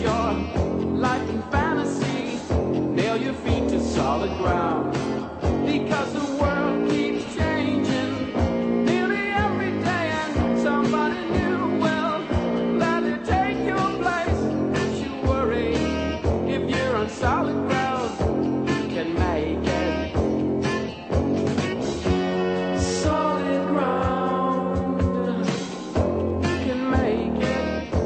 your life in fantasy. Nail your feet to solid ground. Because the world keeps changing nearly every day, and somebody new will gladly take your place. Don't you worry, if you're on solid ground, you can make it. Solid ground, you can make it.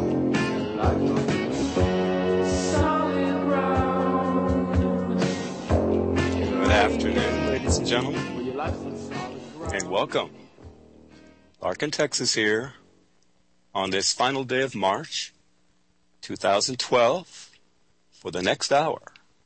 Solid ground. Good afternoon, ladies and gentlemen, and welcome. Larkin, Texas here on this final day of March 2012 for the next hour.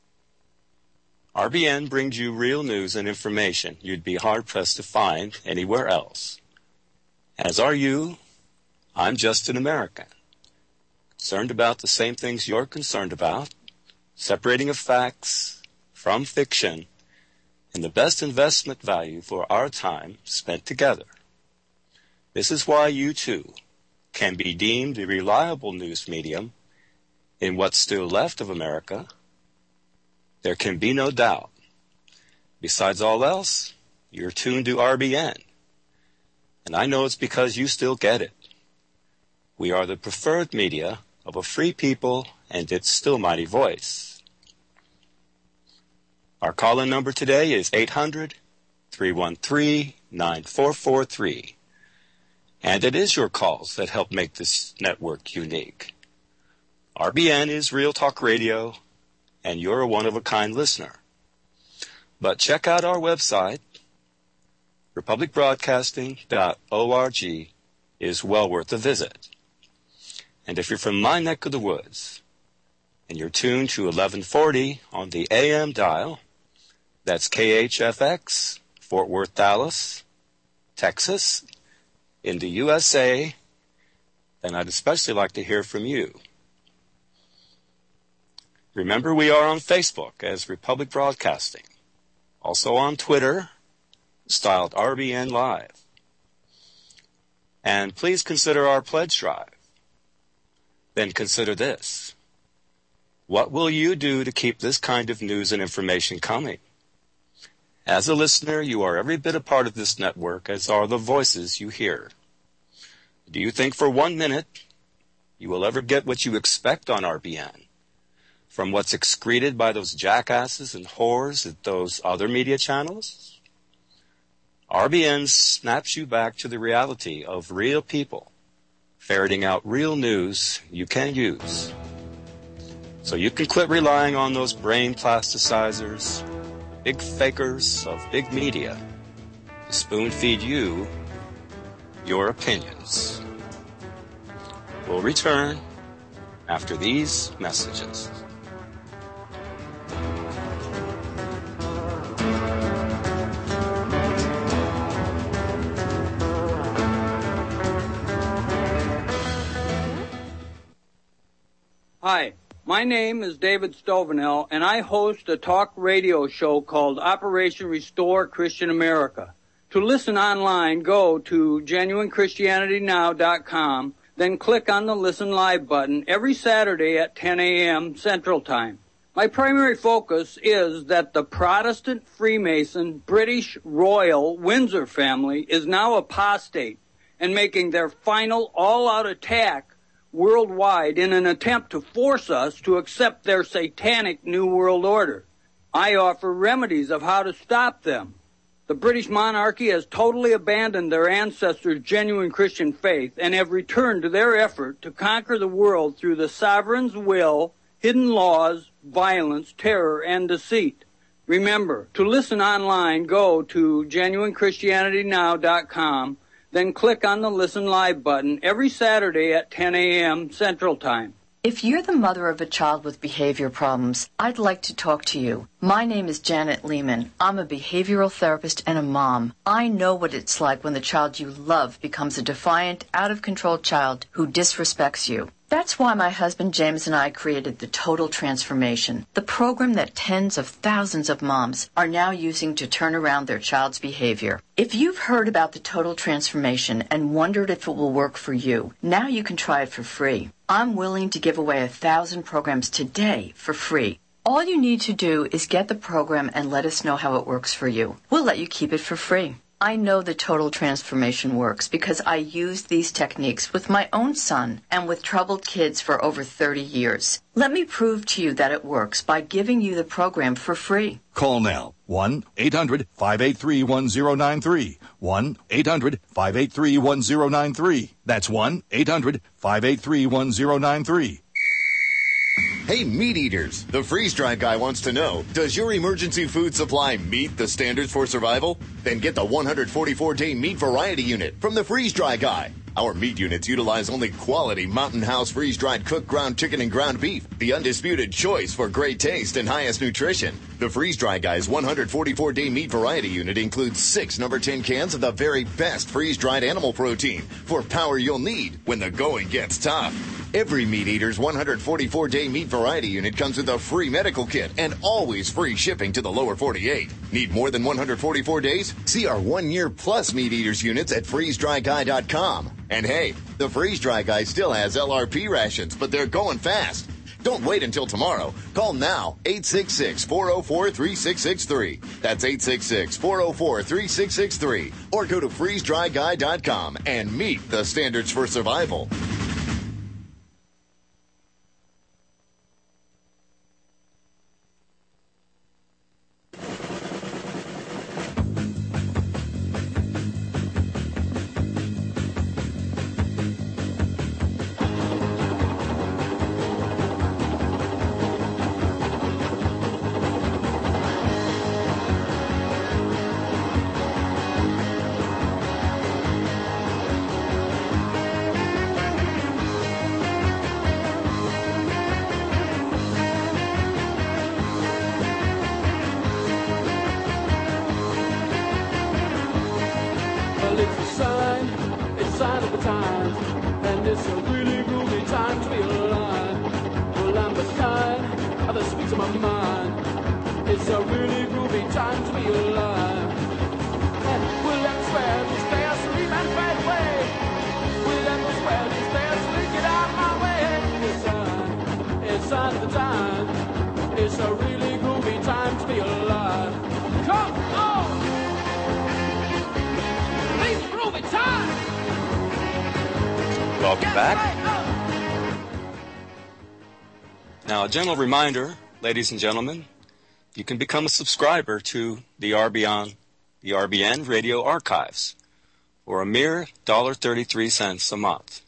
RBN brings you real news and information you'd be hard-pressed to find anywhere else. As are you. I'm just an American, concerned about the same things you're concerned about, separating of facts from fiction, and the best investment value for our time spent together. This is why you, too, can be deemed a reliable news medium in what's still left of America. There can be no doubt. Besides all else, you're tuned to RBN. And I know it's because you still get it. We are the preferred media of a free people and its still mighty voice. Our call-in number today is 800-313-9443. And it is your calls that help make this network unique. RBN is Real Talk Radio, and you're a one-of-a-kind listener. But check out our website, republicbroadcasting.org is well worth a visit. And if you're from my neck of the woods, and you're tuned to 1140 on the AM dial, that's KHFX, Fort Worth, Dallas, Texas, in the USA, then I'd especially like to hear from you. Remember, we are on Facebook as Republic Broadcasting, also on Twitter, styled RBN Live. And please consider our pledge drive. Then consider this. What will you do to keep this kind of news and information coming? As a listener, you are every bit a part of this network, as are the voices you hear. Do you think for 1 minute you will ever get what you expect on RBN from what's excreted by those jackasses and whores at those other media channels? RBN snaps you back to the reality of real people ferreting out real news you can use. So you can quit relying on those brain plasticizers, big fakers of big media, to spoon-feed you your opinions. We'll return after these messages. Hi, my name is David Stovenell, and I host a talk radio show called Operation Restore Christian America. To listen online, go to GenuineChristianityNow.com, then click on the Listen Live button every Saturday at 10 a.m. Central Time. My primary focus is that the Protestant Freemason British Royal Windsor family is now apostate and making their final all-out attack worldwide in an attempt to force us to accept their satanic New World Order. I offer remedies of how to stop them. The British monarchy has totally abandoned their ancestors' genuine Christian faith and have returned to their effort to conquer the world through the sovereign's will, hidden laws, violence, terror, and deceit. Remember, to listen online, go to GenuineChristianityNow.com, then click on the Listen Live button every Saturday at 10 a.m. Central Time. If you're the mother of a child with behavior problems, I'd like to talk to you. My name is Janet Lehman. I'm a behavioral therapist and a mom. I know what it's like when the child you love becomes a defiant, out-of-control child who disrespects you. That's why my husband James and I created the Total Transformation, the program that tens of thousands of moms are now using to turn around their child's behavior. If you've heard about the Total Transformation and wondered if it will work for you, now you can try it for free. I'm willing to give away 1,000 programs today for free. All you need to do is get the program and let us know how it works for you. We'll let you keep it for free. I know the total transformation works because I used these techniques with my own son and with troubled kids for over 30 years. Let me prove to you that it works by giving you the program for free. Call now. 1-800-583-1093. 1-800-583-1093. That's 1-800-583-1093. Hey, meat eaters, the freeze-dried guy wants to know, does your emergency food supply meet the standards for survival? Then get the 144-day meat variety unit from the freeze-dry guy. Our meat units utilize only quality Mountain House freeze-dried cooked ground chicken and ground beef, the undisputed choice for great taste and highest nutrition. The Freeze-Dry Guy's 144-day meat variety unit includes 6 number 10 cans of the very best freeze-dried animal protein for power you'll need when the going gets tough. Every Meat Eater's 144-day meat variety unit comes with a free medical kit and always free shipping to the lower 48. Need more than 144 days? See our 1-year plus Meat Eater's units at freezedryguy.com. And hey, the Freeze-Dry Guy still has LRP rations, but they're going fast. Don't wait until tomorrow. Call now, 866-404-3663. That's 866-404-3663. Or go to freezedryguy.com and meet the standards for survival. Welcome back. Now, a gentle reminder, ladies and gentlemen, you can become a subscriber to the RBN Radio Archives for a mere $1.33 a month.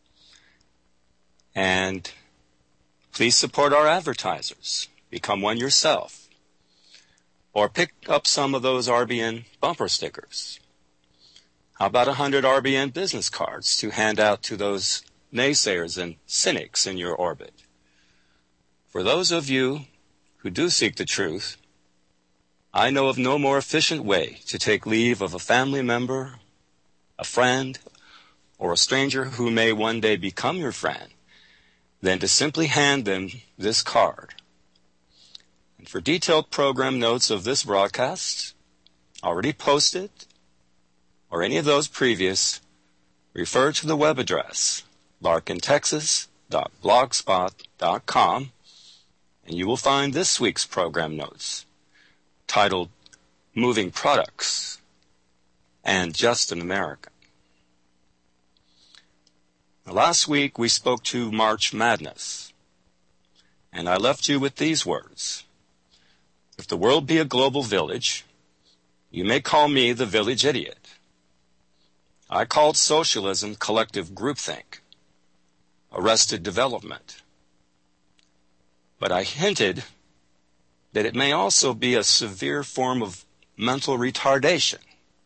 And please support our advertisers. Become one yourself. Or pick up some of those RBN bumper stickers. How about 100 RBN business cards to hand out to those naysayers and cynics in your orbit? For those of you who do seek the truth, I know of no more efficient way to take leave of a family member, a friend, or a stranger who may one day become your friend than to simply hand them this card. And for detailed program notes of this broadcast, already posted, or any of those previous, refer to the web address, larkintexas.blogspot.com, and you will find this week's program notes, titled Moving Products and Just an American. Now, last week we spoke to March Madness, and I left you with these words. If the world be a global village, you may call me the village idiot. I called socialism collective groupthink, arrested development. But I hinted that it may also be a severe form of mental retardation.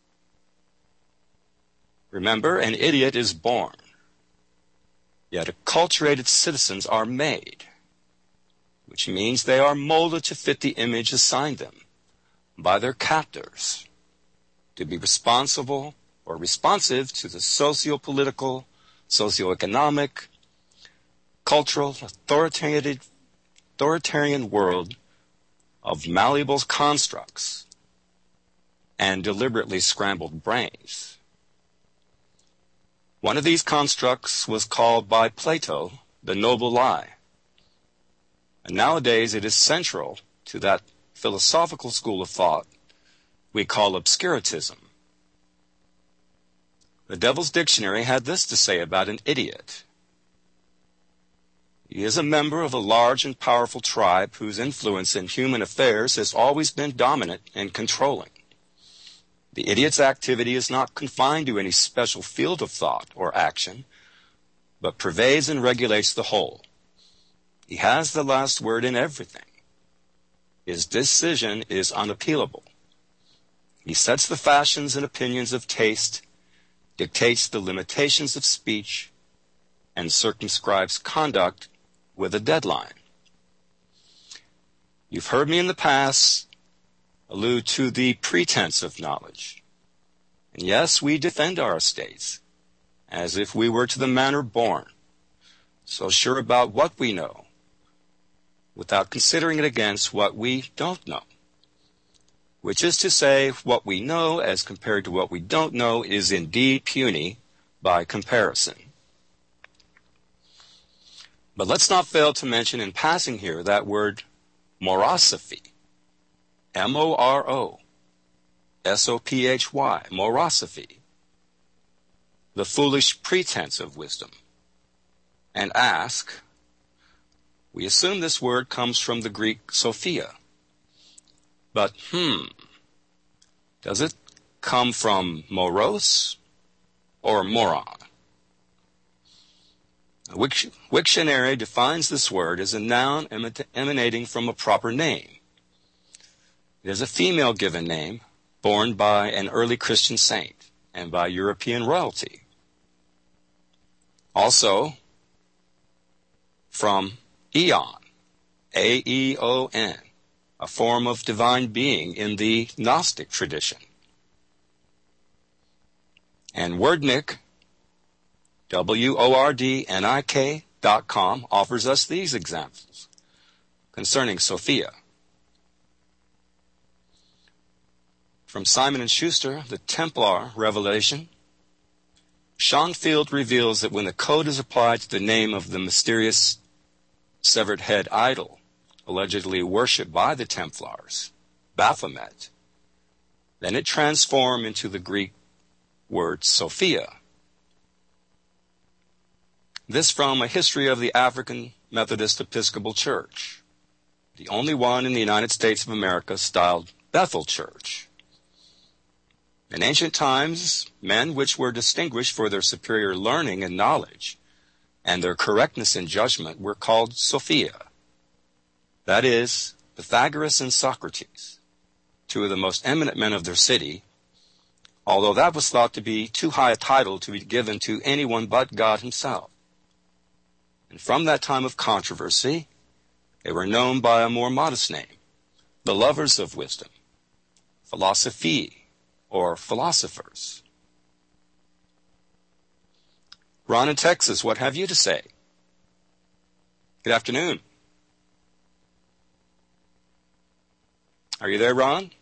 Remember, an idiot is born, yet acculturated citizens are made, which means they are molded to fit the image assigned them by their captors, to be responsible or responsive to the socio-political, socio-economic, cultural, authoritarian world of malleable constructs and deliberately scrambled brains. One of these constructs was called by Plato the noble lie. And nowadays it is central to that philosophical school of thought we call obscurantism. The Devil's Dictionary had this to say about an idiot. He is a member of a large and powerful tribe whose influence in human affairs has always been dominant and controlling. The idiot's activity is not confined to any special field of thought or action, but pervades and regulates the whole. He has the last word in everything. His decision is unappealable. He sets the fashions and opinions of taste, dictates the limitations of speech, and circumscribes conduct with a deadline. You've heard me in the past allude to the pretense of knowledge. And yes, we defend our estates as if we were to the manner born, so sure about what we know, without considering it against what we don't know. Which is to say, what we know as compared to what we don't know is indeed puny by comparison. But let's not fail to mention in passing here that word morosophy. M-O-R-O-S-O-P-H-Y, morosophy. The foolish pretense of wisdom. And ask, we assume this word comes from the Greek Sophia. But, does it come from moros or moron? Wiktionary defines this word as a noun emanating from a proper name. It is a female given name borne by an early Christian saint and by European royalty. Also, from Aeon, A-E-O-N, a form of divine being in the Gnostic tradition. And Wordnik, WORDNIK.com, offers us these examples concerning Sophia. From Simon & Schuster, the Templar Revelation, Schonfield reveals that when the code is applied to the name of the mysterious severed head idol, allegedly worshipped by the Templars, Baphomet, then it transformed into the Greek word Sophia. This from a history of the African Methodist Episcopal Church, the only one in the United States of America styled Bethel Church. In ancient times, men which were distinguished for their superior learning and knowledge and their correctness in judgment were called Sophia. That is, Pythagoras and Socrates, two of the most eminent men of their city, although that was thought to be too high a title to be given to anyone but God himself. And from that time of controversy, they were known by a more modest name, the lovers of wisdom, philosophy, or philosophers. Ron in Texas, what have you to say? Good afternoon. Are you there, Ron?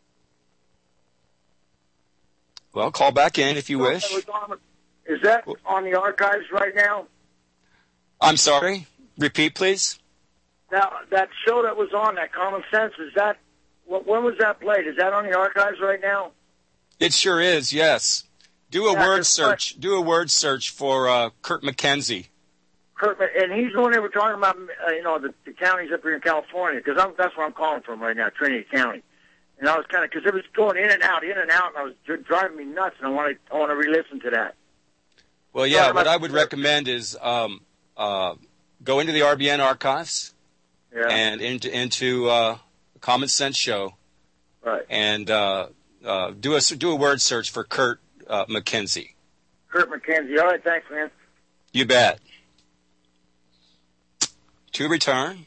Well, call back in if you wish. Is that on the archives right now? I'm sorry? Repeat, please. Now, that show that was on, that Common Sense, is that, when was that played? Is that on the archives right now? It sure is, yes. Do a word search. Do a word search for Kurt McKenzie. And he's the one that we're talking about, the counties up here in California, because that's where I'm calling from right now, Trinity County. And I was kind of, because it was going in and out, and I was driving me nuts, and I want to re-listen to that. Well, yeah, what I would recommend is go into the RBN archives and into Common Sense Show, right? And do a word search for Kurt McKenzie. Kurt McKenzie. All right, thanks, man. You bet. To return,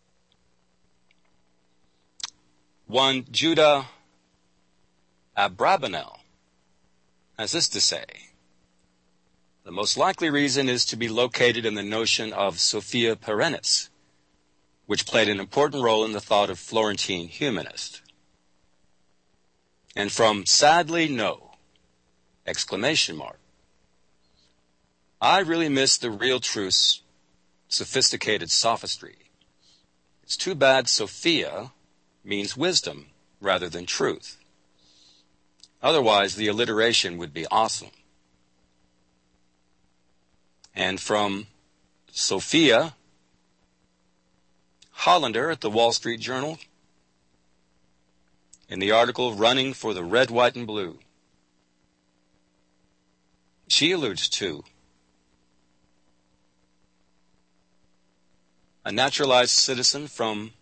one Judah Abravanel has this to say. The most likely reason is to be located in the notion of Sophia Perennis, which played an important role in the thought of Florentine humanists. And from sadly no, exclamation mark. I really miss the real truths sophisticated sophistry. It's too bad Sophia means wisdom rather than truth. Otherwise, the alliteration would be awesome. And from Sophia Hollander at the Wall Street Journal, in the article Running for the Red, White, and Blue, she alludes to a naturalized citizen from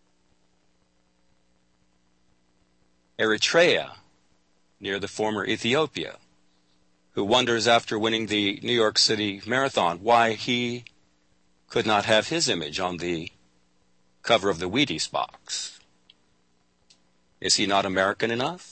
Eritrea, near the former Ethiopia, who wonders after winning the New York City Marathon why he could not have his image on the cover of the Wheaties box. Is he not American enough?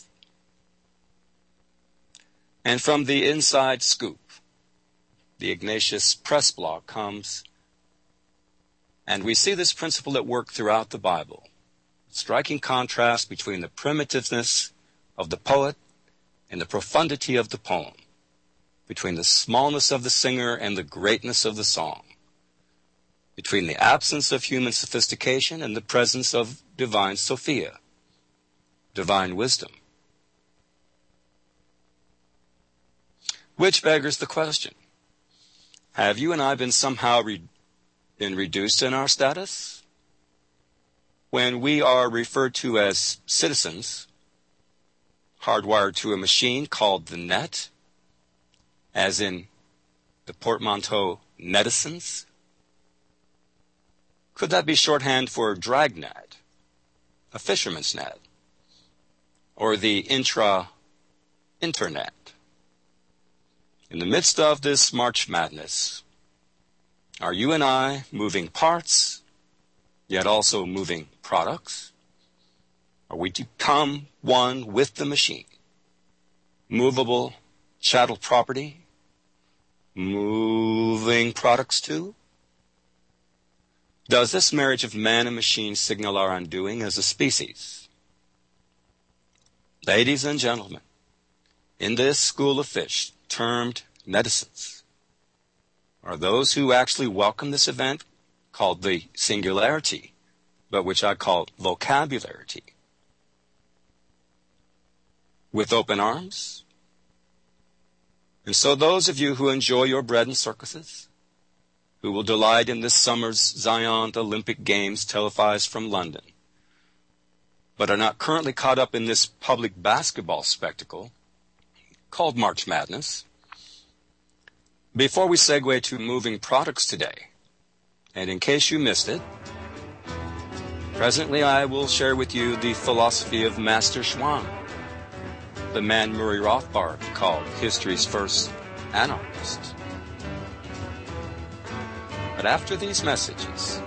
And from the Inside Scoop, the Ignatius Press blog comes, and we see this principle at work throughout the Bible. Striking contrast between the primitiveness of the poet and the profundity of the poem, between the smallness of the singer and the greatness of the song, between the absence of human sophistication and the presence of divine Sophia, divine wisdom. Which beggars the question, have you and I been somehow been reduced in our status? When we are referred to as citizens, hardwired to a machine called the net, as in the portmanteau netizens? Could that be shorthand for dragnet, a fisherman's net, or the internet? In the midst of this March Madness, are you and I moving parts, yet also moving products? Are we to become one with the machine? Movable chattel property? Moving products too? Does this marriage of man and machine signal our undoing as a species? Ladies and gentlemen, in this school of fish termed netizens, are those who actually welcome this event called the singularity, but which I call vocabularity, with open arms? And so those of you who enjoy your bread and circuses, who will delight in this summer's Zion Olympic Games televised from London, but are not currently caught up in this public basketball spectacle called March Madness, before we segue to moving products today, and in case you missed it, presently I will share with you the philosophy of Master Schwann, the man Murray Rothbard called history's first anarchist. But after these messages,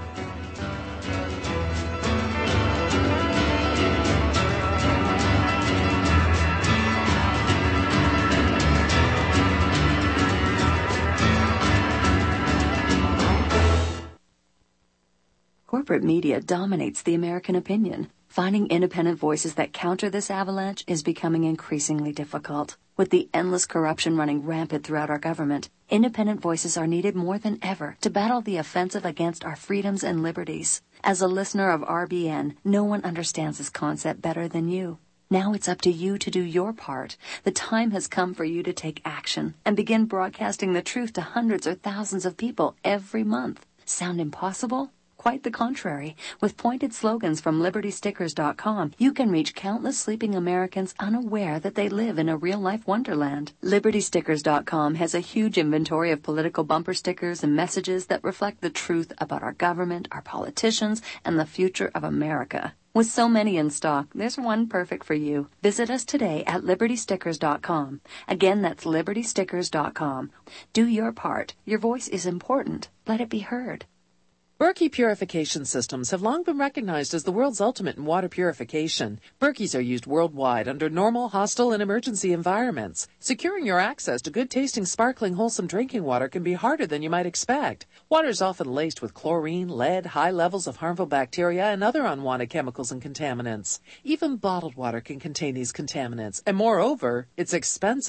corporate media dominates the American opinion. Finding independent voices that counter this avalanche is becoming increasingly difficult. With the endless corruption running rampant throughout our government, independent voices are needed more than ever to battle the offensive against our freedoms and liberties. As a listener of RBN, no one understands this concept better than you. Now it's up to you to do your part. The time has come for you to take action and begin broadcasting the truth to hundreds or thousands of people every month. Sound impossible? Quite the contrary. With pointed slogans from LibertyStickers.com, you can reach countless sleeping Americans unaware that they live in a real-life wonderland. LibertyStickers.com has a huge inventory of political bumper stickers and messages that reflect the truth about our government, our politicians, and the future of America. With so many in stock, there's one perfect for you. Visit us today at LibertyStickers.com. Again, that's LibertyStickers.com. Do your part. Your voice is important. Let it be heard. Berkey purification systems have long been recognized as the world's ultimate in water purification. Berkeys are used worldwide under normal, hostile, and emergency environments. Securing your access to good-tasting, sparkling, wholesome drinking water can be harder than you might expect. Water is often laced with chlorine, lead, high levels of harmful bacteria, and other unwanted chemicals and contaminants. Even bottled water can contain these contaminants, and moreover, it's expensive.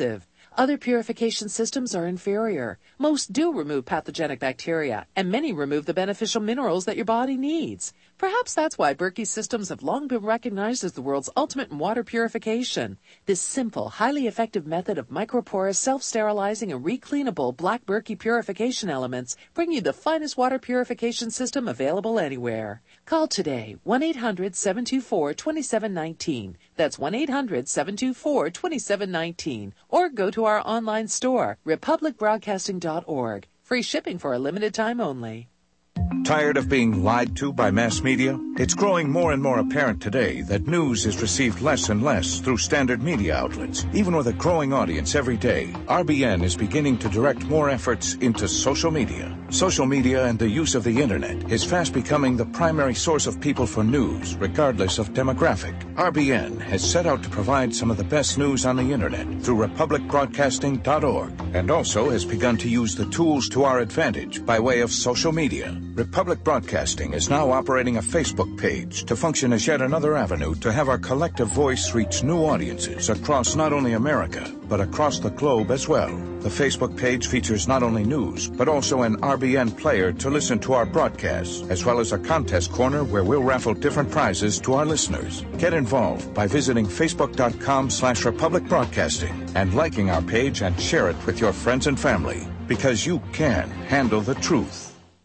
Other purification systems are inferior. Most do remove pathogenic bacteria, and many remove the beneficial minerals that your body needs. Perhaps that's why Berkey's systems have long been recognized as the world's ultimate in water purification. This simple, highly effective method of microporous, self-sterilizing, and recleanable Black Berkey purification elements bring you the finest water purification system available anywhere. Call today, 1-800-724-2719. That's 1-800-724-2719. Or go to our online store, republicbroadcasting.org. Free shipping for a limited time only. Tired of being lied to by mass media? It's growing more and more apparent today that news is received less and less through standard media outlets. Even with a growing audience every day, RBN is beginning to direct more efforts into social media. Social media and the use of the internet is fast becoming the primary source of people for news, regardless of demographic. RBN has set out to provide some of the best news on the internet through republicbroadcasting.org, and also has begun to use the tools to our advantage by way of social media. Republic Broadcasting is now operating a Facebook page to function as yet another avenue to have our collective voice reach new audiences across not only America, but across the globe as well. The Facebook page features not only news, but also an RBN player to listen to our broadcasts, as well as a contest corner where we'll raffle different prizes to our listeners. Get involved by visiting facebook.com/Republic Broadcasting and liking our page and share it with your friends and family, because you can handle the truth.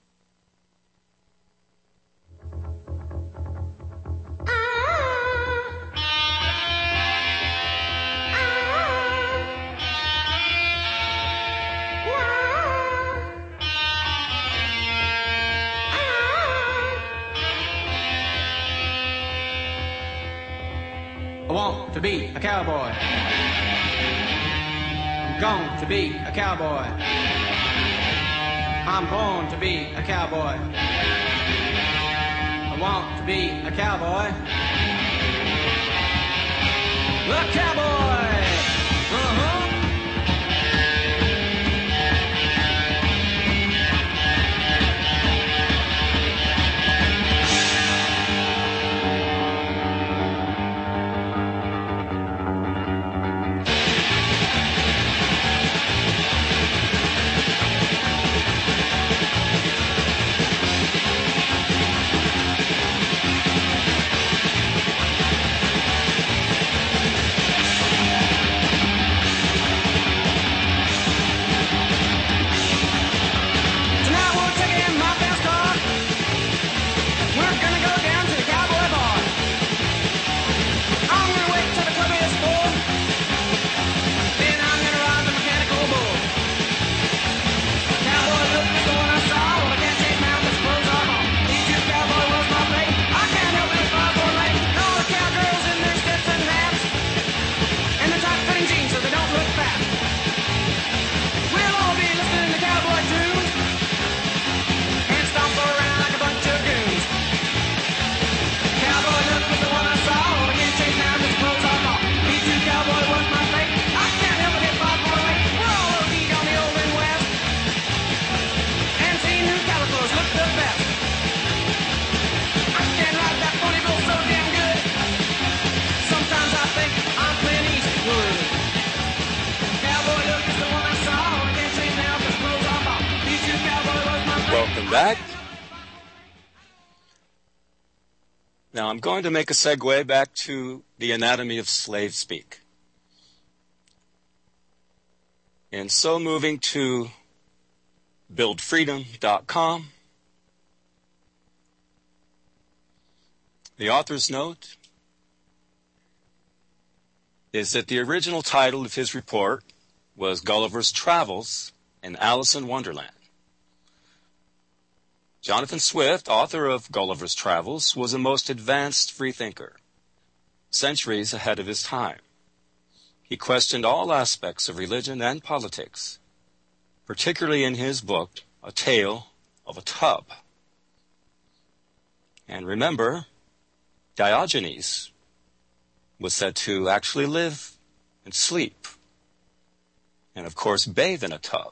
I want to be a cowboy. I'm going to be a cowboy. I'm born to be a cowboy. I want to be a cowboy. The cowboy! Back. Now I'm going to make a segue back to the anatomy of slave speak. And so moving to buildfreedom.com, the author's note is that the original title of his report was Gulliver's Travels in Alice in Wonderland. Jonathan Swift, author of Gulliver's Travels, was a most advanced freethinker, centuries ahead of his time. He questioned all aspects of religion and politics, particularly in his book, A Tale of a Tub. And remember, Diogenes was said to actually live and sleep, and of course bathe in a tub.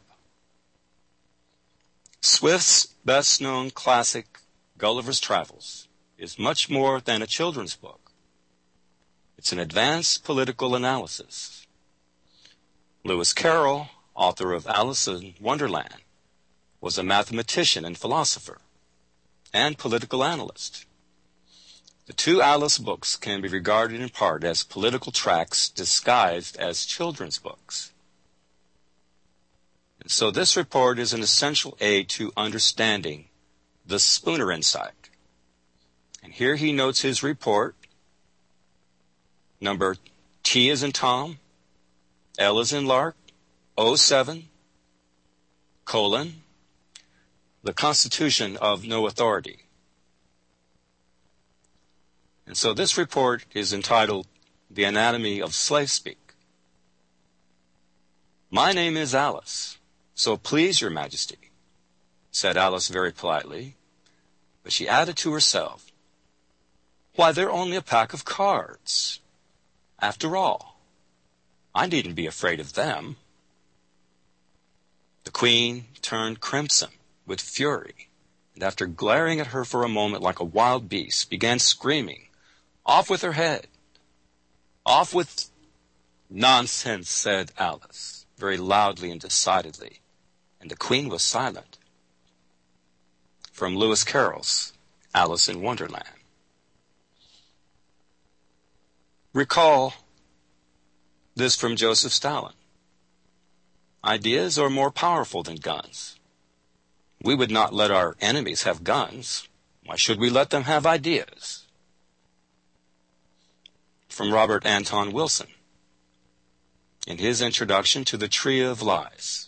Swift's best-known classic, Gulliver's Travels, is much more than a children's book. It's an advanced political analysis. Lewis Carroll, author of Alice in Wonderland, was a mathematician and philosopher and political analyst. The two Alice books can be regarded in part as political tracts disguised as children's books. And so this report is an essential aid to understanding the Spooner Insight. And here he notes his report, number T as in Tom, L as in Lark, 07, the Constitution of No Authority. And so this report is entitled The Anatomy of Slave Speak. My name is Alice, so please, Your Majesty, said Alice very politely, but she added to herself, why, they're only a pack of cards. After all, I needn't be afraid of them. The Queen turned crimson with fury, and after glaring at her for a moment like a wild beast, began screaming, off with her head. Off with... Nonsense, said Alice, very loudly and decidedly, and the Queen was silent. From Lewis Carroll's Alice in Wonderland. Recall this from Joseph Stalin. Ideas are more powerful than guns. We would not let our enemies have guns. Why should we let them have ideas? From Robert Anton Wilson, in his introduction to The Tree of Lies,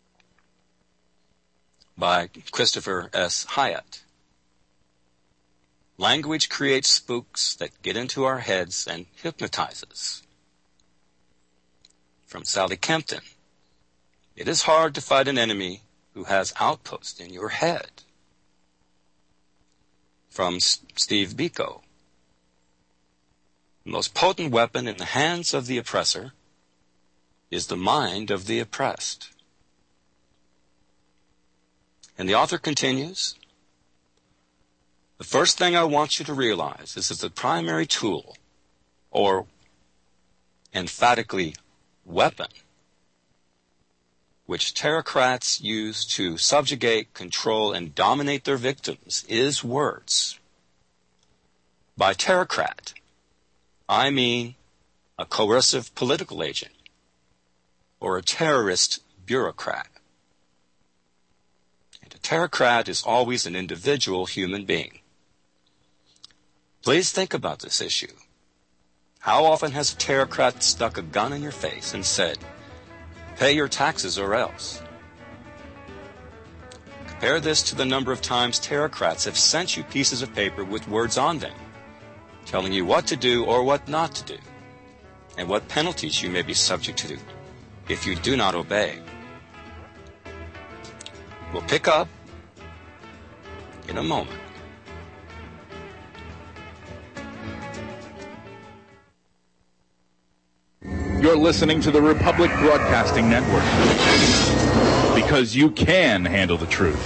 by Christopher S. Hyatt. Language creates spooks that get into our heads and hypnotize us. From Sally Kempton, it is hard to fight an enemy who has outposts in your head. From Steve Biko, the most potent weapon in the hands of the oppressor is the mind of the oppressed. And the author continues, the first thing I want you to realize is that the primary tool, or emphatically weapon, which terrorcrats use to subjugate, control, and dominate their victims is words. By terrorcrat, I mean a coercive political agent or a terrorist bureaucrat. And a terrorcrat is always an individual human being. Please think about this issue. How often has a terrorcrat stuck a gun in your face and said, pay your taxes or else? Compare this to the number of times terrorcrats have sent you pieces of paper with words on them, telling you what to do or what not to do, and what penalties you may be subject to if you do not obey. We'll pick up in a moment. You're listening to the Republic Broadcasting Network, because you can handle the truth.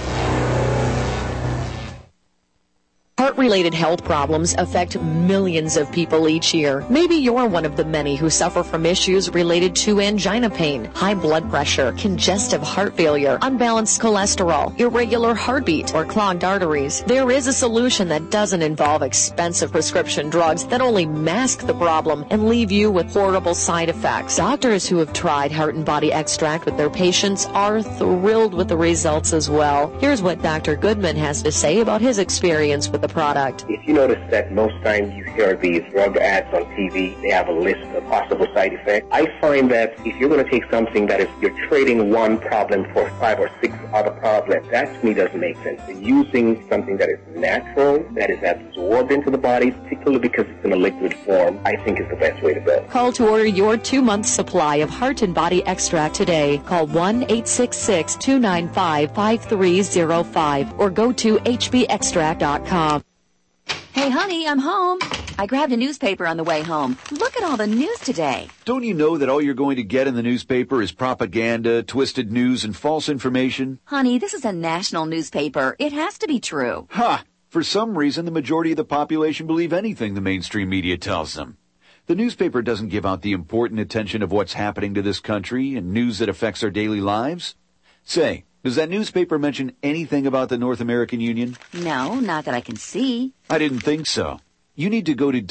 Heart-related health problems affect millions of people each year. Maybe you're one of the many who suffer from issues related to angina pain, high blood pressure, congestive heart failure, unbalanced cholesterol, irregular heartbeat, or clogged arteries. There is a solution that doesn't involve expensive prescription drugs that only mask the problem and leave you with horrible side effects. Doctors who have tried Heart and Body Extract with their patients are thrilled with the results as well. Here's what Dr. Goodman has to say about his experience with the product. If you notice that most times you hear these drug ads on TV, they have a list of possible side effects. I find that if you're going to take something that is, you're trading one problem for 5 or 6 other problems, that to me doesn't make sense. Using something that is natural, that is absorbed into the body, particularly because it's in a liquid form, I think is the best way to go. Call to order your 2-month supply of Heart and Body Extract today. Call 1-866-295-5305 or go to hbextract.com. Hey, honey, I'm home. I grabbed a newspaper on the way home. Look at all the news today. Don't you know that all you're going to get in the newspaper is propaganda, twisted news, and false information? Honey, this is a national newspaper. It has to be true. Ha! For some reason, the majority of the population believe anything the mainstream media tells them. The newspaper doesn't give out the important attention of what's happening to this country and news that affects our daily lives. Say, does that newspaper mention anything about the North American Union? No, not that I can see. I didn't think so. You need to go to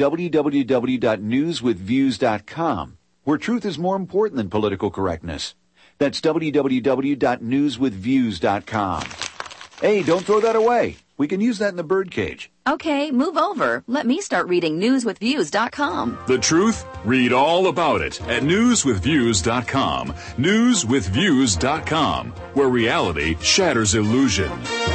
www.newswithviews.com, where truth is more important than political correctness. That's www.newswithviews.com. Hey, don't throw that away. We can use that in the birdcage. Okay, move over. Let me start reading newswithviews.com. The truth? Read all about it at newswithviews.com. Newswithviews.com, where reality shatters illusion.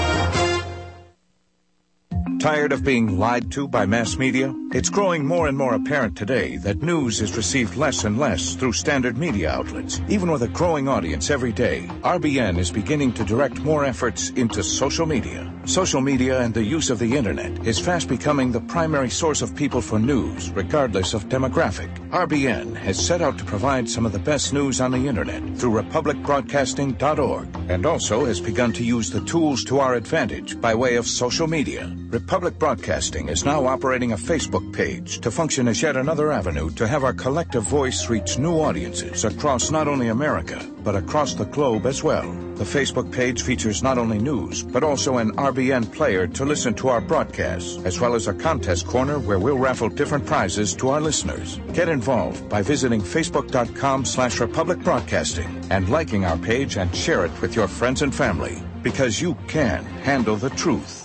Tired of being lied to by mass media? It's growing more and more apparent today that news is received less and less through standard media outlets. Even with a growing audience every day, RBN is beginning to direct more efforts into social media. Social media and the use of the internet is fast becoming the primary source of people for news, regardless of demographic. RBN has set out to provide some of the best news on the internet through republicbroadcasting.org, and also has begun to use the tools to our advantage by way of social media. Republic Broadcasting is now operating a Facebook page to function as yet another avenue to have our collective voice reach new audiences across not only America, but across the globe as well. The Facebook page features not only news, but also an RBN player to listen to our broadcasts, as well as a contest corner where we'll raffle different prizes to our listeners. Get involved by visiting facebook.com/Republic Broadcasting and liking our page and share it with your friends and family, because you can handle the truth.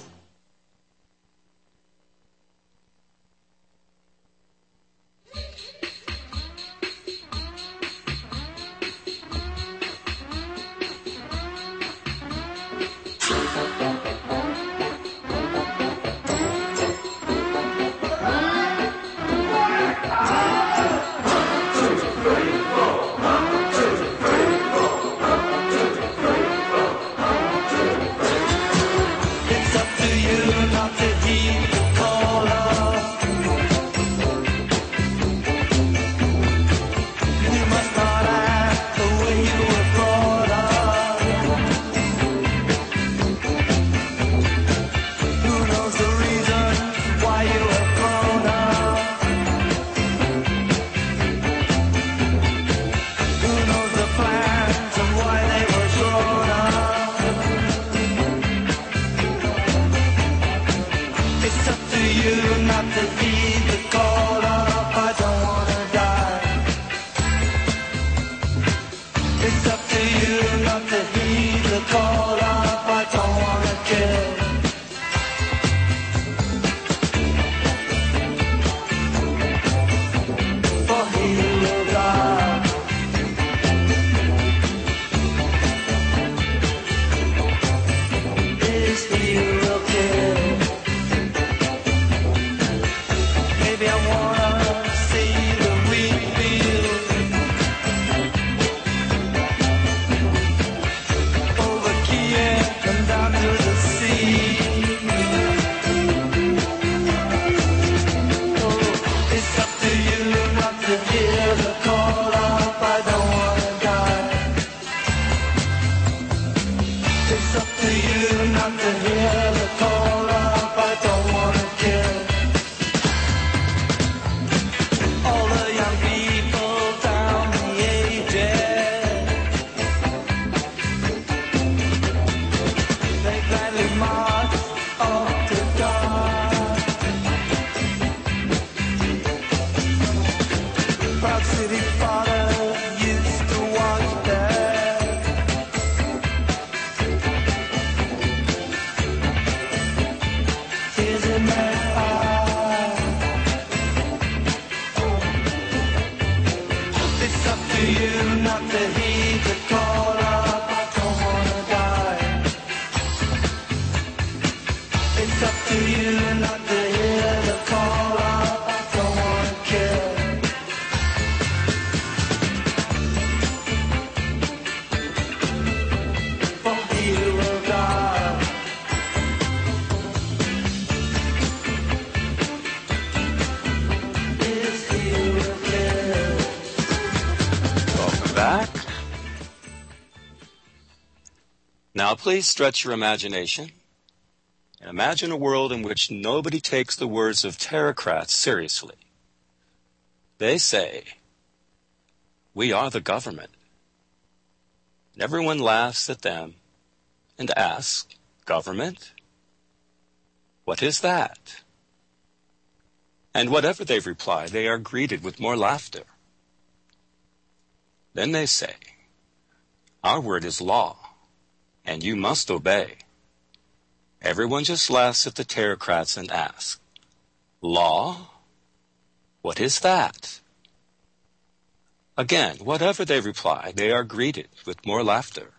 Now please stretch your imagination and imagine a world in which nobody takes the words of terrorcrats seriously. They say, we are the government. And everyone laughs at them and asks, government? What is that? And whatever they reply, they are greeted with more laughter. Then they say, our word is law, and you must obey. Everyone just laughs at the terrorcrats and asks, law? What is that? Again, whatever they reply, they are greeted with more laughter.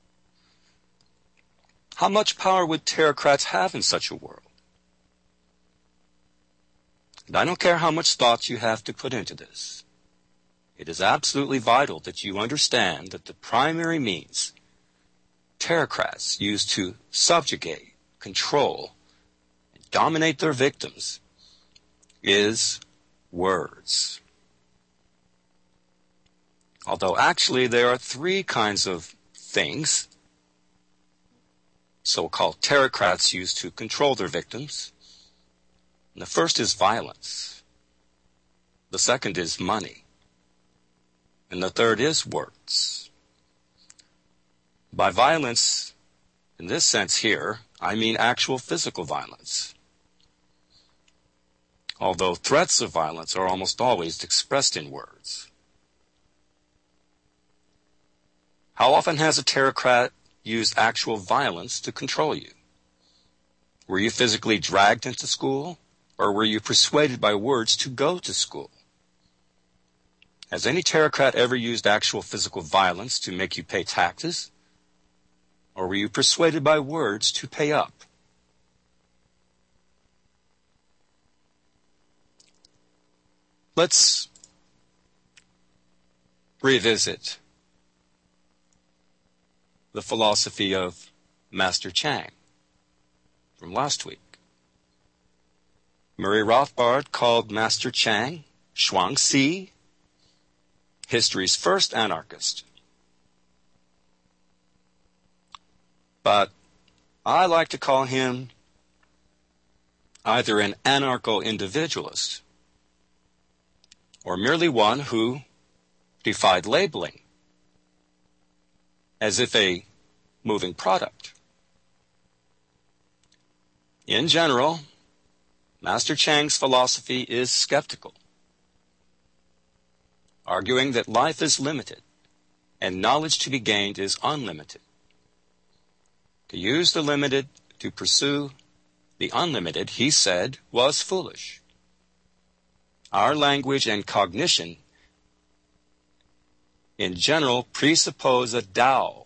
How much power would terrorcrats have in such a world? And I don't care how much thought you have to put into this. It is absolutely vital that you understand that the primary means terrorcrats use to subjugate, control, and dominate their victims is words. Although actually there are three kinds of things so-called terrorcrats use to control their victims. And the first is violence. The second is money. And the third is words. By violence, in this sense here, I mean actual physical violence. Although threats of violence are almost always expressed in words. How often has a terrorcrat used actual violence to control you? Were you physically dragged into school, or were you persuaded by words to go to school? Has any terrorcrat ever used actual physical violence to make you pay taxes? Or were you persuaded by words to pay up? Let's revisit the philosophy of Master Chang from last week. Murray Rothbard called Master Chang Shuangzi, history's first anarchist. But I like to call him either an anarcho-individualist or merely one who defied labeling as if a moving product. In general, Master Chang's philosophy is skeptical, arguing that life is limited and knowledge to be gained is unlimited. To use the limited to pursue the unlimited, he said, was foolish. Our language and cognition in general presuppose a Tao,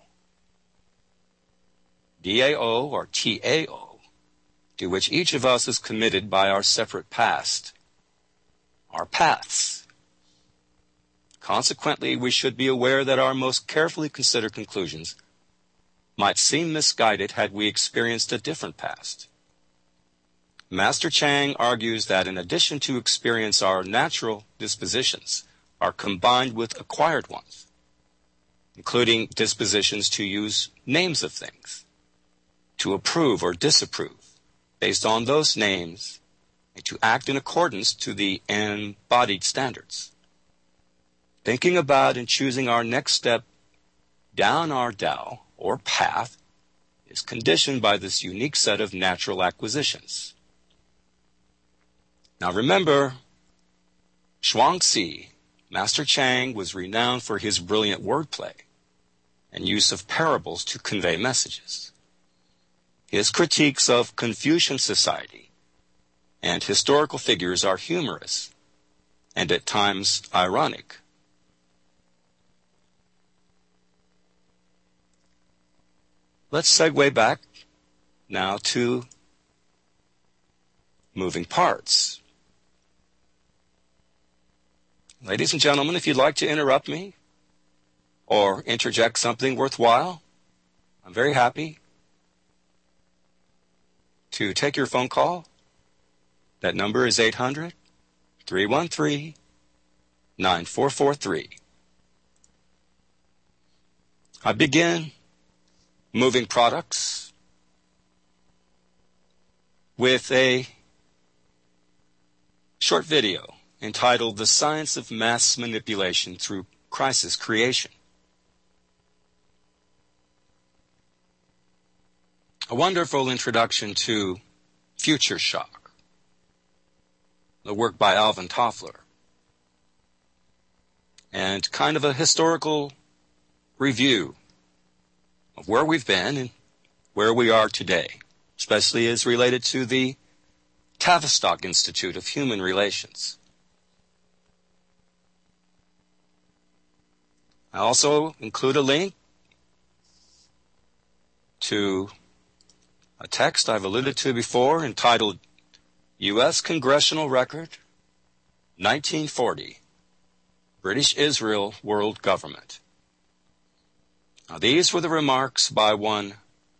D-A-O or T-A-O, to which each of us is committed by our separate past, our paths. Consequently, we should be aware that our most carefully considered conclusions might seem misguided had we experienced a different past. Master Chang argues that in addition to experience, our natural dispositions are combined with acquired ones, including dispositions to use names of things, to approve or disapprove based on those names, and to act in accordance to the embodied standards. Thinking about and choosing our next step down our Tao, or path, is conditioned by this unique set of natural acquisitions. Now remember, Shuangzi, Master Chang, was renowned for his brilliant wordplay and use of parables to convey messages. His critiques of Confucian society and historical figures are humorous and at times ironic. Let's segue back now to moving parts. Ladies and gentlemen, if you'd like to interrupt me or interject something worthwhile, I'm very happy to take your phone call. That number is 800-313-9443. I begin moving products with a short video entitled The Science of Mass Manipulation Through Crisis Creation. A wonderful introduction to Future Shock, the work by Alvin Toffler, and kind of a historical review of where we've been and where we are today, especially as related to the Tavistock Institute of Human Relations. I also include a link to a text I've alluded to before entitled U.S. Congressional Record, 1940, British Israel World Government. Now, these were the remarks by one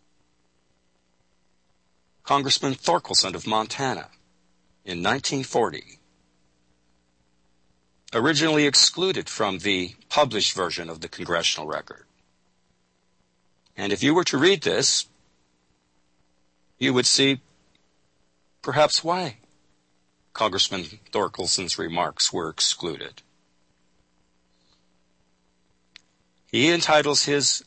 Congressman Thorkelson of Montana in 1940, originally excluded from the published version of the Congressional Record. And if you were to read this, you would see perhaps why Congressman Thorkelson's remarks were excluded. He entitles his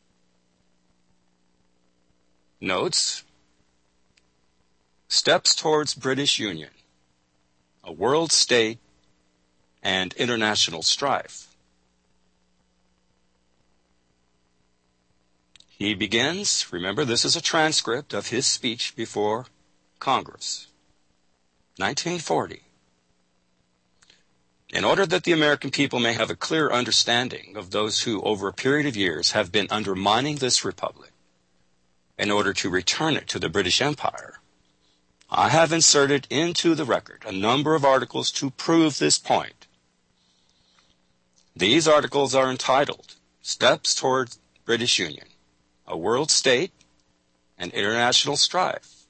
notes, Steps Towards British Union, a World State and International Strife. He begins, remember this is a transcript of his speech before Congress, 1940. In order that the American people may have a clear understanding of those who over a period of years have been undermining this republic, in order to return it to the British Empire, I have inserted into the record a number of articles to prove this point. These articles are entitled Steps Toward British Union, a World State and International Strife.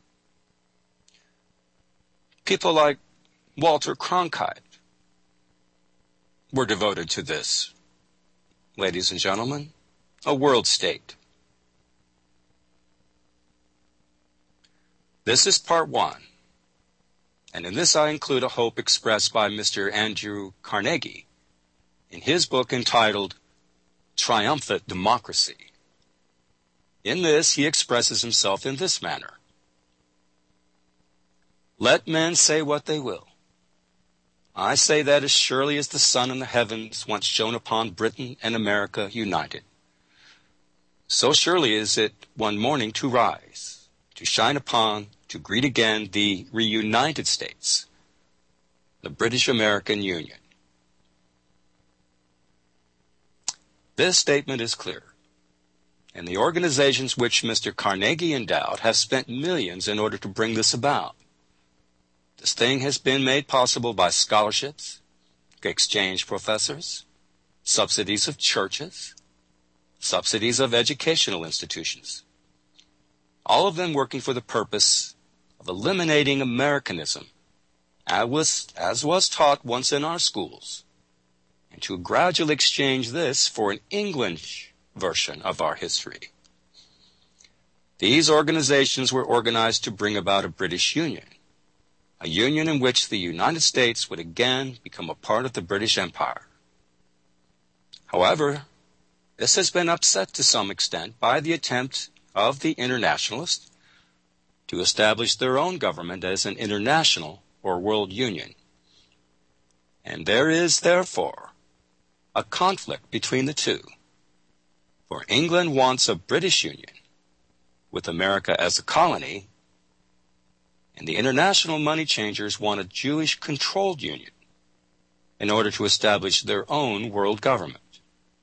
People like Walter Cronkite were devoted to this. Ladies and gentlemen, a world state. This is part one, and in this I include a hope expressed by Mr. Andrew Carnegie in his book entitled Triumphant Democracy. In this, he expresses himself in this manner. Let men say what they will. I say that as surely as the sun in the heavens once shone upon Britain and America united, so surely is it one morning to rise, to shine upon, to greet again the reunited states, the British-American Union. This statement is clear, and the organizations which Mr. Carnegie endowed have spent millions in order to bring this about. This thing has been made possible by scholarships, exchange professors, subsidies of churches, subsidies of educational institutions, all of them working for the purpose of eliminating Americanism, as was taught once in our schools, and to gradually exchange this for an English version of our history. These organizations were organized to bring about a British Union, a union in which the United States would again become a part of the British Empire. However, this has been upset to some extent by the attempt of the internationalists to establish their own government as an international or world union. And there is, therefore, a conflict between the two. For England wants a British Union, with America as a colony, and the international money changers want a Jewish-controlled union in order to establish their own world government.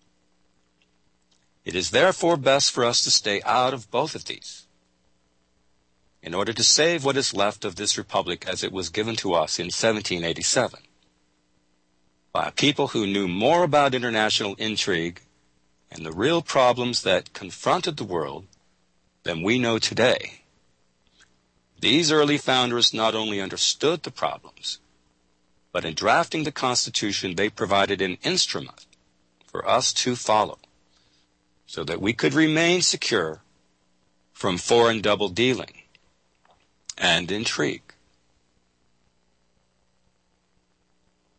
It is therefore best for us to stay out of both of these, in order to save what is left of this republic as it was given to us in 1787, by a people who knew more about international intrigue and the real problems that confronted the world than we know today. These early founders not only understood the problems, but in drafting the Constitution they provided an instrument for us to follow, so that we could remain secure from foreign double dealing and intrigue.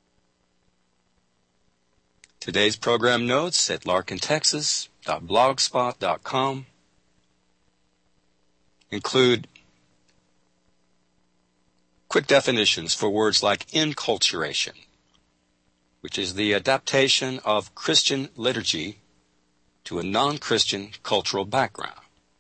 Today's program notes at larkintexas.blogspot.com include quick definitions for words like enculturation, which is the adaptation of Christian liturgy to a non-Christian cultural background,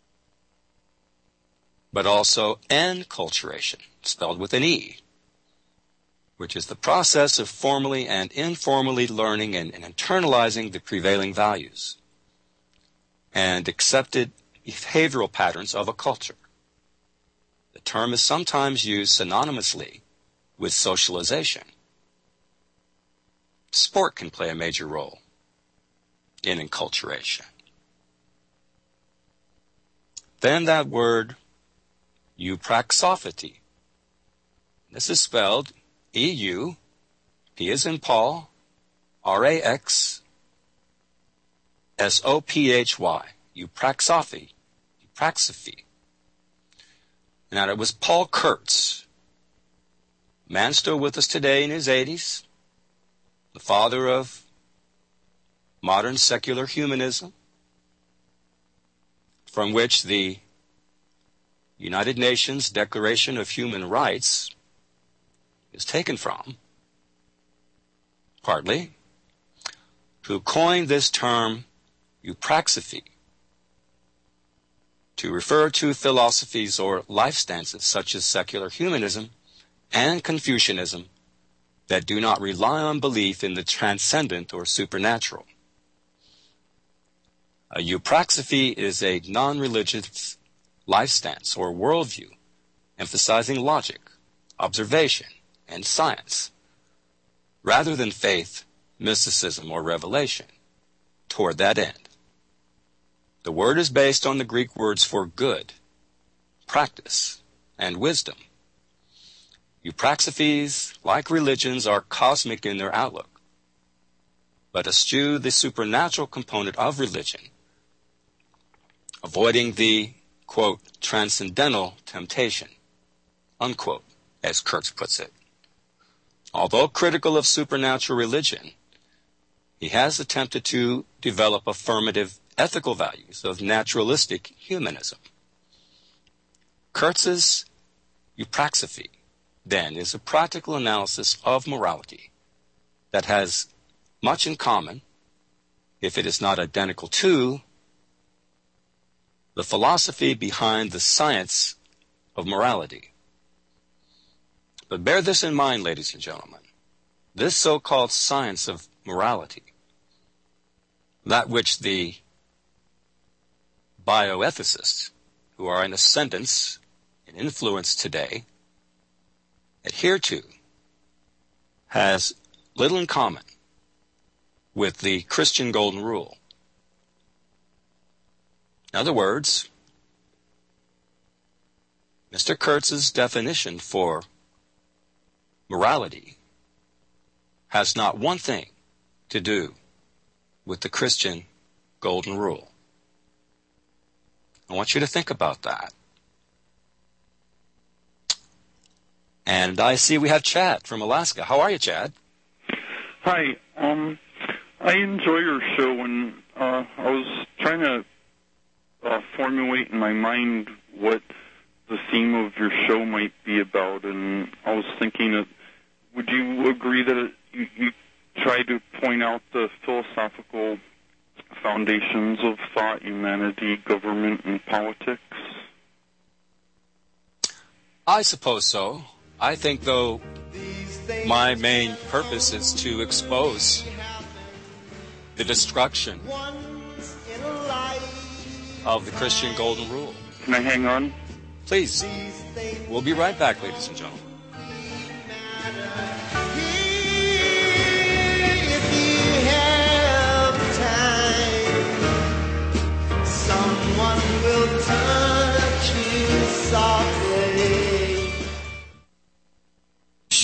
but also enculturation, spelled with an E, which is the process of formally and informally learning and internalizing the prevailing values and accepted behavioral patterns of a culture. The term is sometimes used synonymously with socialization. Sport can play a major role in enculturation. Then that word, eupraxophaty. This is spelled E-U, P as in Paul, R-A-X-S-O-P-H-Y, eupraxophy, eupraxophy. Now, it was Paul Kurtz, man still with us today in his 80s, the father of modern secular humanism, from which the United Nations Declaration of Human Rights is taken from, partly, who coined this term eupraxophy to refer to philosophies or life stances such as secular humanism and Confucianism that do not rely on belief in the transcendent or supernatural. A eupraxophy is a non-religious life stance or worldview emphasizing logic, observation, and science, rather than faith, mysticism, or revelation, toward that end. The word is based on the Greek words for good, practice, and wisdom. Eupraxophies, like religions, are cosmic in their outlook, but eschew the supernatural component of religion, avoiding the, quote, transcendental temptation, unquote, as Kurtz puts it. Although critical of supernatural religion, he has attempted to develop affirmative ethical values of naturalistic humanism. Kurtz's eupraxophy, then, is a practical analysis of morality that has much in common, if it is not identical to, the philosophy behind the science of morality. But bear this in mind, ladies and gentlemen. This so-called science of morality, that which the bioethicists, who are in ascendance and influence today, adhere to, has little in common with the Christian golden rule. In other words, Mr. Kurtz's definition for morality has not one thing to do with the Christian golden rule. I want you to think about that. And I see we have Chad from Alaska. How are you, Chad? Hi. I enjoy your show, and I was trying to formulate in my mind what the theme of your show might be about, and I was thinking that, would you agree that you try to point out the philosophical foundations of thought, humanity, government, and politics? I suppose so. I think, though, my main purpose is to expose the destruction of the Christian golden rule. Can I hang on? Please. We'll be right back, ladies and gentlemen.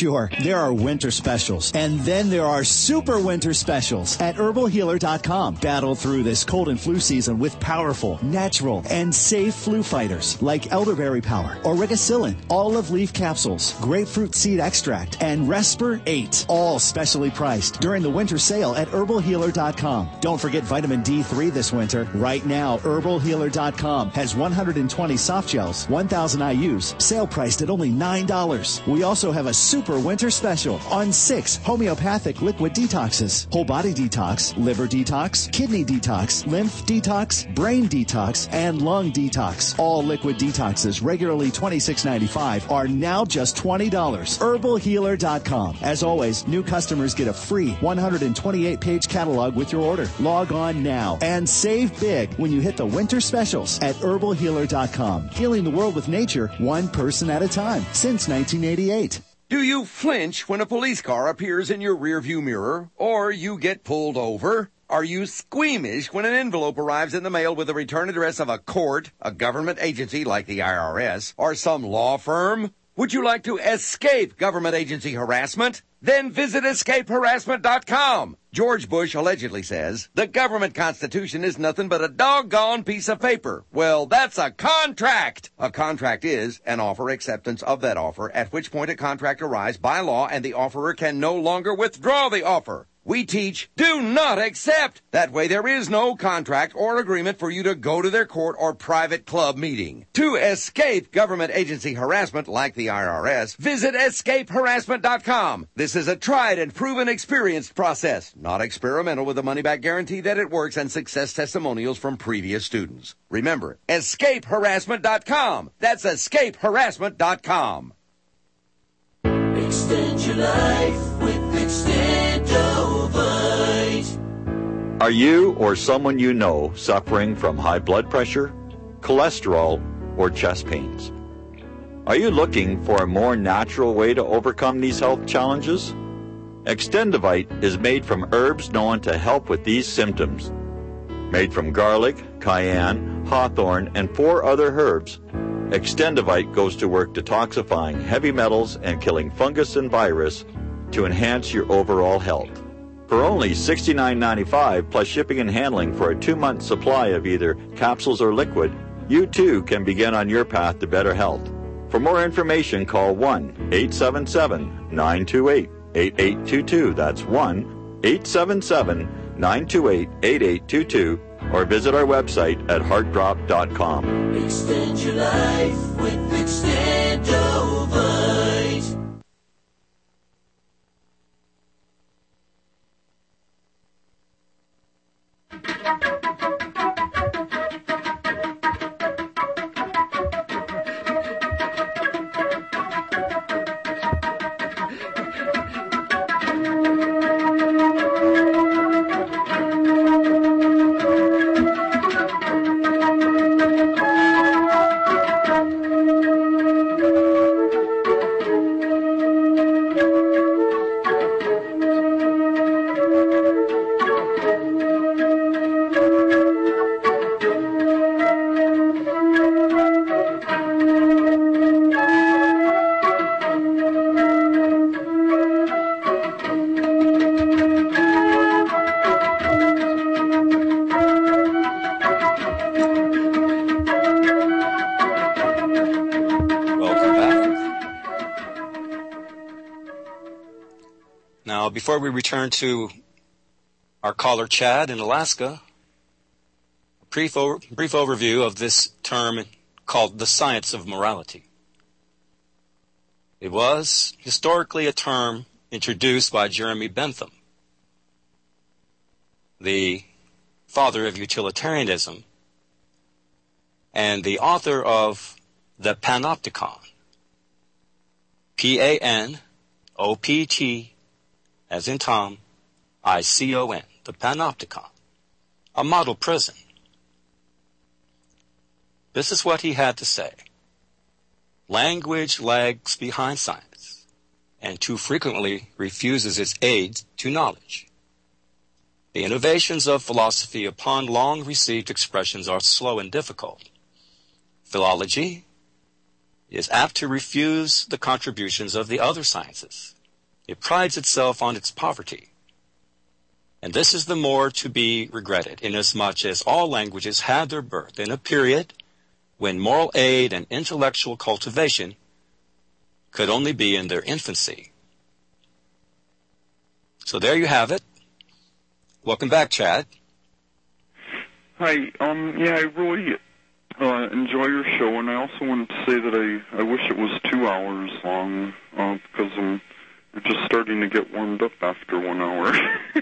Sure, there are winter specials, and then there are super winter specials at herbalhealer.com. Battle through this cold and flu season with powerful, natural, and safe flu fighters like elderberry power, auricicillin, olive leaf capsules, grapefruit seed extract, and Resper 8, all specially priced during the winter sale at herbalhealer.com. Don't forget vitamin D3 this winter. Right now, herbalhealer.com has 120 soft gels, 1,000 IUs, sale priced at only $9. We also have a super winter special on 6 homeopathic liquid detoxes: whole body detox, liver detox, kidney detox, lymph detox, brain detox, and lung detox. All liquid detoxes, regularly $26.95, are now just $20. herbalhealer.com. As always, new customers get a free 128-page catalog with your order. Log on now and save big when you hit the winter specials at herbalhealer.com. Healing the world with nature, one person at a time, since 1988. Do you flinch when a police car appears in your rearview mirror, or you get pulled over? Are you squeamish when an envelope arrives in the mail with the return address of a court, a government agency like the IRS, or some law firm? Would you like to escape government agency harassment? Then visit escapeharassment.com. George Bush allegedly says, the government constitution is nothing but a doggone piece of paper. Well, that's a contract. A contract is an offer acceptance of that offer, at which point a contract arrives by law and the offerer can no longer withdraw the offer. We teach, do not accept. That way there is no contract or agreement for you to go to their court or private club meeting. To escape government agency harassment like the IRS, visit escapeharassment.com. This is a tried and proven experienced process, not experimental, with a money-back guarantee that it works and success testimonials from previous students. Remember, escapeharassment.com. That's escapeharassment.com. Extend your life with Extendovite. Are you or someone you know suffering from high blood pressure, cholesterol, or chest pains? Are you looking for a more natural way to overcome these health challenges? Extendovite is made from herbs known to help with these symptoms. Made from garlic, cayenne, hawthorn, and 4 other herbs, Extendovite goes to work detoxifying heavy metals and killing fungus and virus to enhance your overall health. For only $69.95 plus shipping and handling for a 2-month supply of either capsules or liquid, you too can begin on your path to better health. For more information, call 1-877-928-8822. That's 1-877-928-8822. Or visit our website at heartdrop.com. Extend your life with Extendovite. Before we return to our caller Chad in Alaska, a brief overview of this term called the science of morality. It was historically a term introduced by Jeremy Bentham, the father of utilitarianism and the author of the Panopticon, P-A-N-O-P-T, as in Tom, I-C-O-N, the Panopticon, a model prison. This is what he had to say. Language lags behind science, and too frequently refuses its aid to knowledge. The innovations of philosophy upon long received expressions are slow and difficult. Philology is apt to refuse the contributions of the other sciences. It prides itself on its poverty. And this is the more to be regretted, inasmuch as all languages had their birth in a period when moral aid and intellectual cultivation could only be in their infancy. So there you have it. Welcome back, Chad. Hi. Yeah, I really enjoy your show, and I also wanted to say that I wish it was 2 hours long, because I'm just starting to get warmed up after 1 hour.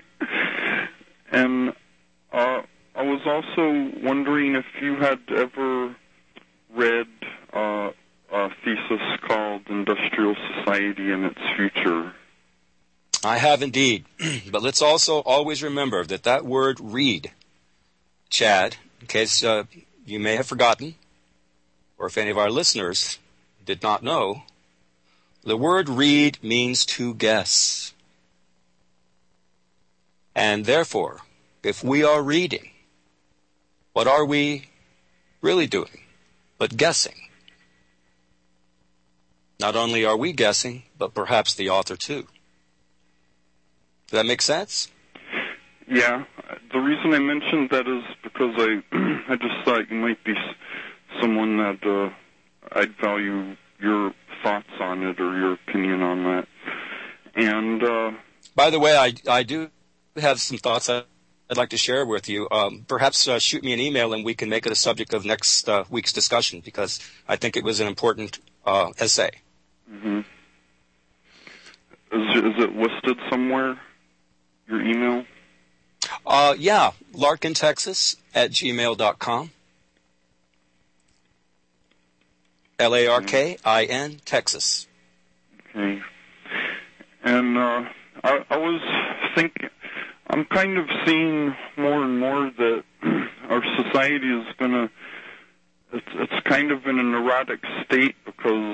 And I was also wondering if you had ever read a thesis called Industrial Society and Its Future. I have indeed. But let's also always remember that word read, Chad, in case you may have forgotten, or if any of our listeners did not know, the word read means to guess. And therefore, if we are reading, what are we really doing but guessing? Not only are we guessing, but perhaps the author too. Does that make sense? Yeah. The reason I mentioned that is because I just thought you might be someone that I'd value your thoughts on it or your opinion on that. And by the way, I do have some thoughts I'd like to share with you. Perhaps shoot me an email and we can make it a subject of next week's discussion, because I think it was an important essay. Mm-hmm. Is it listed somewhere, your email? Yeah, larkintexas@gmail.com. LARKIN, Texas. Okay. And I was thinking, I'm kind of seeing more and more that our society is it's kind of in a neurotic state, because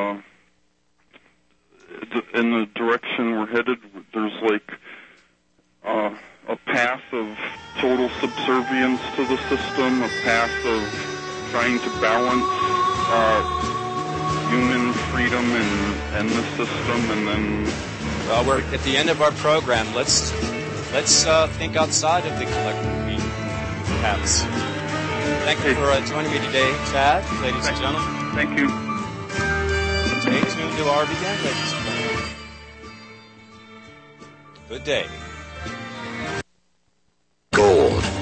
in the direction we're headed, there's like a path of total subservience to the system, a path of trying to balance human freedom and the system, and then... Well, we're at the end of our program. Let's think outside of the collective we have. Thank you for joining me today, Chad, ladies and gentlemen. Thank you. Stay tuned to RBN, ladies and gentlemen. Good day.